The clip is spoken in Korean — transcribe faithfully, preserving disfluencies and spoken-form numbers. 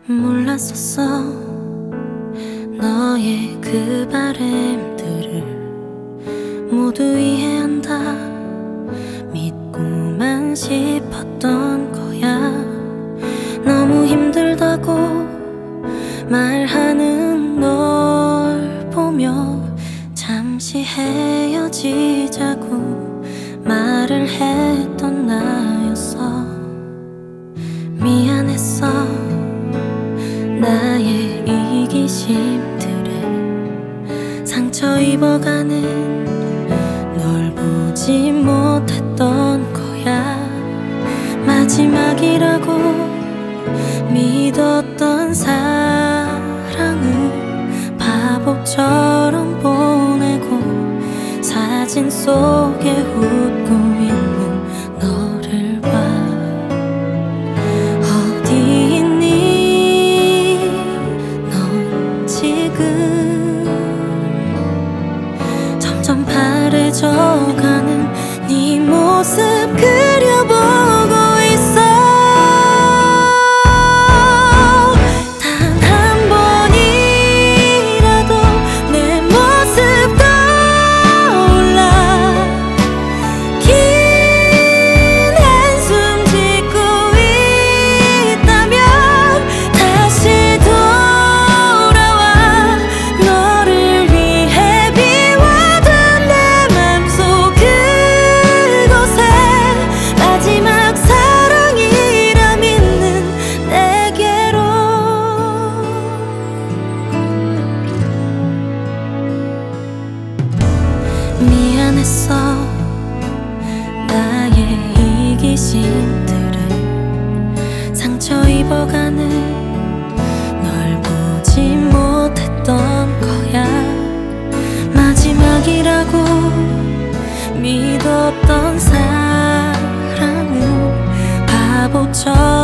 몰랐었어 너의 그 바램들을 모두 이해한다 믿고만 싶었던 거야. 너무 힘들다고 말하는 널 보며 잠시 헤어지자고 말을 했던 나였어. 미안했어 나의 이기심들에 상처 입어가는 널 보지 못했던 거야. 마지막이라고 믿었던 사랑을 바보처럼 보내고 사진 속에 웃고 있는 너를 봐. 어디 있니 넌 지금. 점점 바래져가는 네 모습 그려보고 있어. 단 한 번이라도 내 모습 떠올라 긴 한숨 짓고 있다면 다시 돌아와. 너를 위해 비워둔 내 맘속 그곳에 마지막 사랑이라 믿는 내게로. 미안했어 나의 이기심들을 상처 입어가는 널 보지 못했던 거야. 마지막이라고 믿었던 사랑을 바보처럼